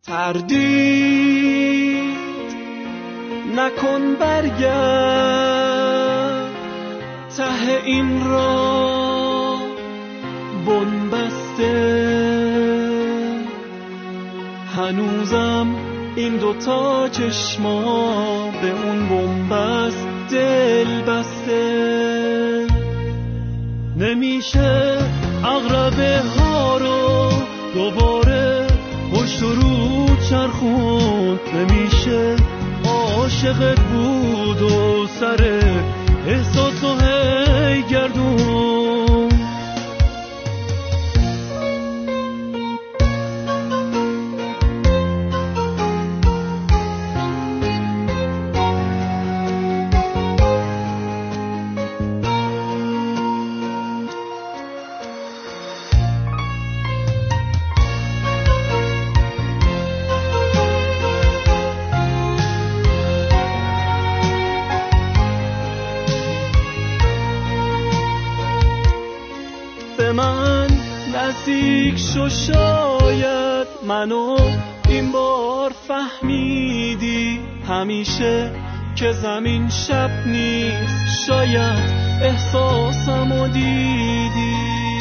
تردید نکن، برگرد، ته این راه بنبسته، هنوزم این دوتا چشما به اون بنبست دل بسته. نمیشه عقربه ها رو دوباره پشت و رو چرخون، نمیشه عاشقت بود و سر احساس و هی گردون. من نزدیک شو، شاید منو این بار فهمیدی، همیشه که زمین شب نیست شاید احساسمو دیدی.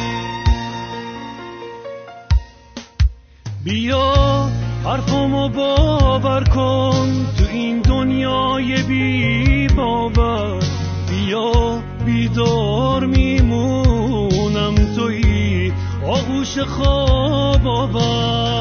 بیا حرفمو باور کن، تو این دنیای بی باور بیا بیدار میمونم، تویی آغوش خواب آور.